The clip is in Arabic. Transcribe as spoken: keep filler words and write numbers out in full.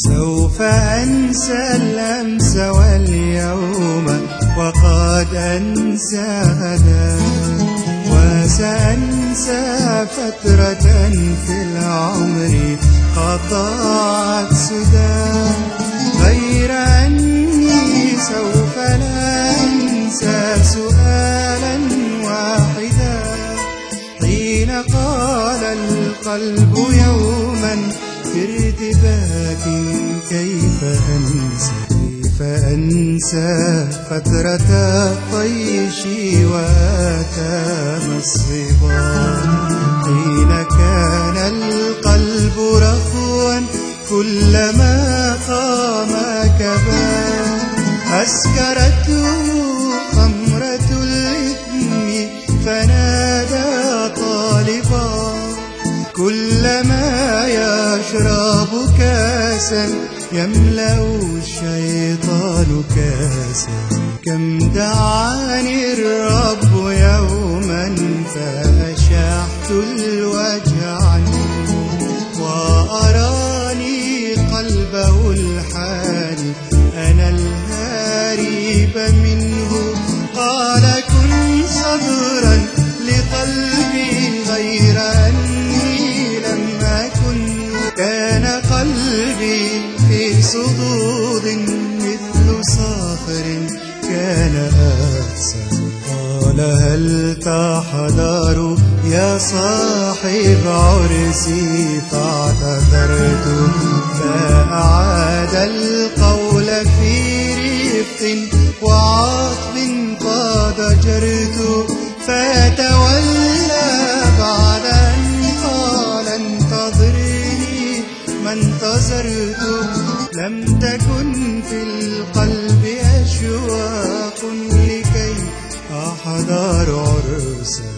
سوف أنسى الأمس واليوم وقد أنسى غدا، وسأنسى فترة في العمر قطعت سدى، غير أني سوف لا أنسى سؤالا واحدا حين قال القلب يوما في ارتباك كيف أنسى كيف أنسى فترة الطيش وأتام الصبا، حين كان القلب رخوا كلما قام كبا، أسكرته خمرة الإثم فنادى طالبا، كلما يشرب كاسا يملأ الشيطان كاسا، كم دعاني الرب يوما فأشحت الوجع عنه، وأراني قلبه الحاني أنا الهارب منه، قال كن صبرا لقلبي غير أني لم أكن، كان قلبي في صدود مثل صخر كان أقسى، قال هل تحضر يا صاحب عرسي، فاعتذرت فأعاد القول في رفق وعطف فضجرت، فتولى بعد أن قال انتظرني ما انتظرت، لم تكن في القلب أشواق لكي أحضر عرسا.